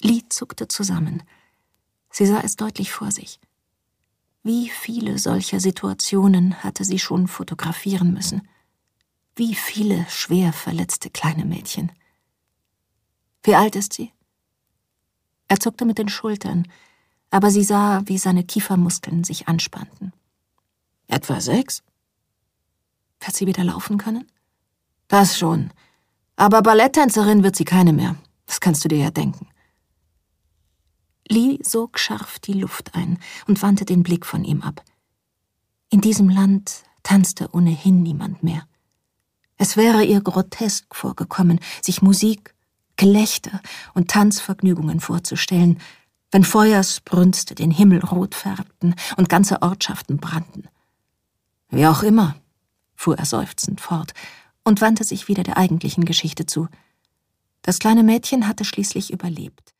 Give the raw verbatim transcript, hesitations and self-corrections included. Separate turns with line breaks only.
Lee zuckte zusammen. Sie sah es deutlich vor sich. Wie viele solcher Situationen hatte sie schon fotografieren müssen? Wie viele schwer verletzte kleine Mädchen? Wie alt ist sie? Er zuckte mit den Schultern, aber sie sah, wie seine Kiefermuskeln sich anspannten. Etwa sechs? Wird sie wieder laufen können? Das schon. Aber Balletttänzerin wird sie keine mehr. Das kannst du dir ja denken. Lee sog scharf die Luft ein und wandte den Blick von ihm ab. In diesem Land tanzte ohnehin niemand mehr. Es wäre ihr grotesk vorgekommen, sich Musik, Gelächter und Tanzvergnügungen vorzustellen, wenn Feuersbrünste den Himmel rot färbten und ganze Ortschaften brannten. Wie auch immer, fuhr er seufzend fort und wandte sich wieder der eigentlichen Geschichte zu. Das kleine Mädchen hatte schließlich überlebt.